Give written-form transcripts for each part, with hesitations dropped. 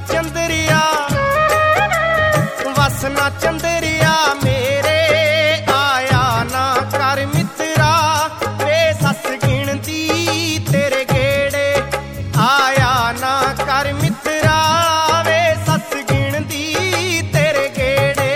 चंदरिया वसना चंदरिया मेरे आया ना कर मित्रा वे सस गिणदी तेरे गेड़े आया ना कर मित्रा वे सस गिणदी तेरे गेड़े।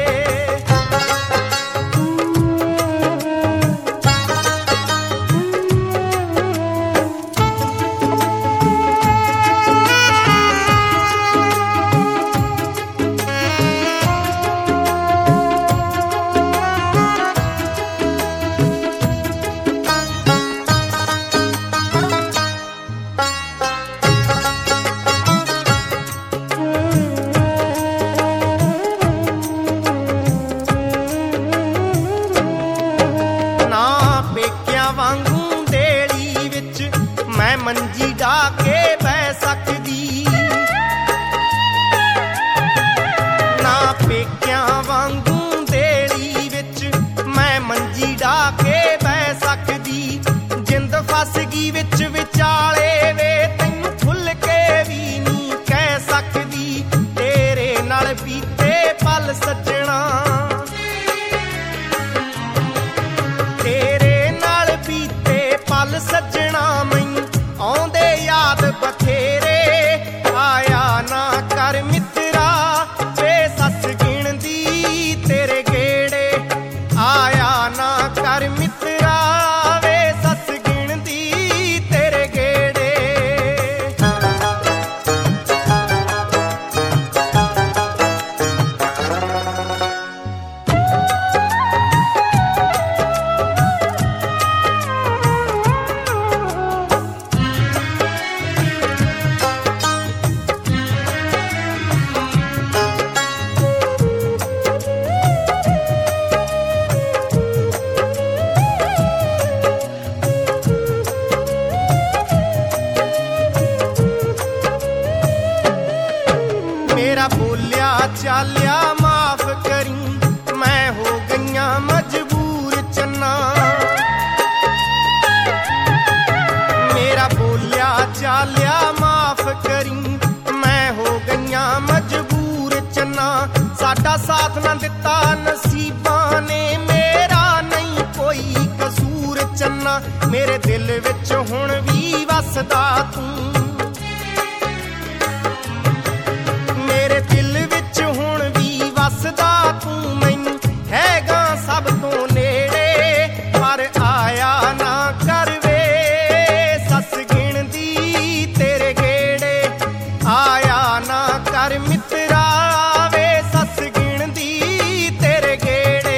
मंजी ढा के बह सकदी ना पेकियां वांगू देली विच मैं मंजी ढा के बह सकदी। जिंद फस गई विच विचाले वे तैनू खुल के भी नहीं कह सकदी। तेरे नाल बीते पल सजना तेरे नाल बीते पल सजना मैनू आउंदे याद बथेरे आया ना कर मित्रा वे सस गिणदी तेरे गेड़े आया ना कर मित्रा वे सस गिणदी तेरे गेड़े। मेरा बोलिया चालिया माफ करी मैं हो गईया मजबूर चन्ना। मेरा बोलिया चालिया माफ करी मैं हो गईया मजबूर चन्ना। साडा साथ ना दिता नसीबा ने मेरा नहीं कोई कसूर चन्ना। मेरे दिल विच हुण भी वसदा तू मेरे दिल विच हुण भी वसदा तू मैनू हैगा सब तो नेड़े पर आया ना कर वे सस गिणदी तेरे गेड़े आया ना कर मित्रा वे सस गिणदी तेरे गेड़े।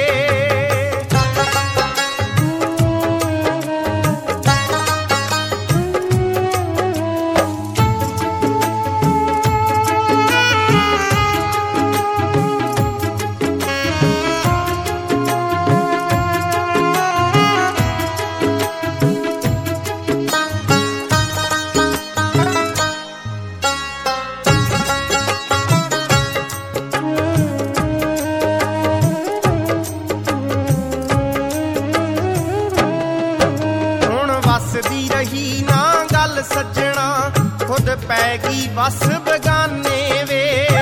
वसदी रही ना गल सजना खुद पै गई बस बगाने वे।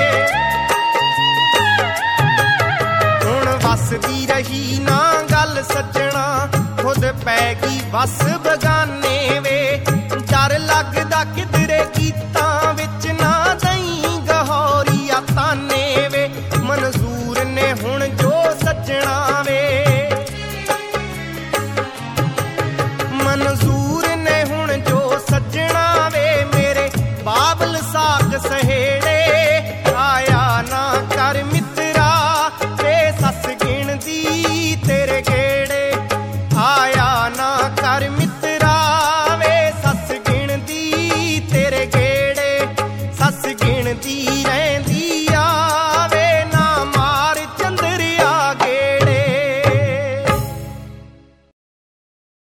हुण वसदी रही ना गल सजना खुद पै गई बस बगाने वे। डर लगदा किधरे गीतां विच ना दई गहौरिया ताने वे। मंजूर ने हुण जो सजना वे मंजूर